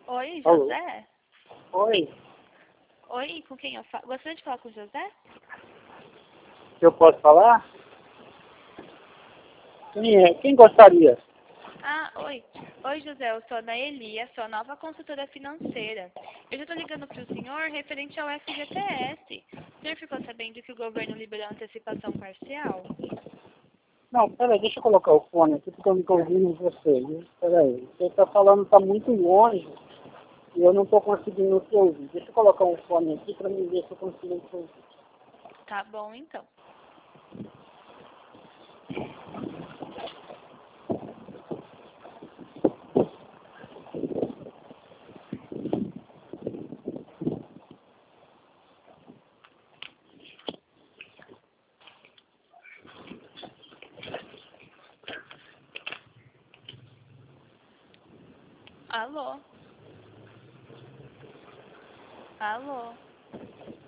Oi, Alô? José? Oi, Oi, com quem eu falo? Gostaria de falar com o José? eu posso falar? Quem gostaria? Ah, oi. Oi, José, eu sou a Naeli, a sua nova consultora financeira. Eu já estou ligando para o senhor referente ao FGTS. O senhor ficou sabendo que o governo liberou antecipação parcial? Não, peraí, deixa eu colocar o fone aqui porque eu não estou ouvindo você. Viu? Peraí, você está falando, está muito longe e eu não estou conseguindo te ouvir. Deixa eu colocar um fone aqui para me ver se eu consigo te ouvir. Tá bom, então. Alô? Alô?